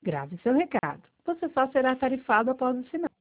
Grave seu recado. Você só será tarifado após o sinal.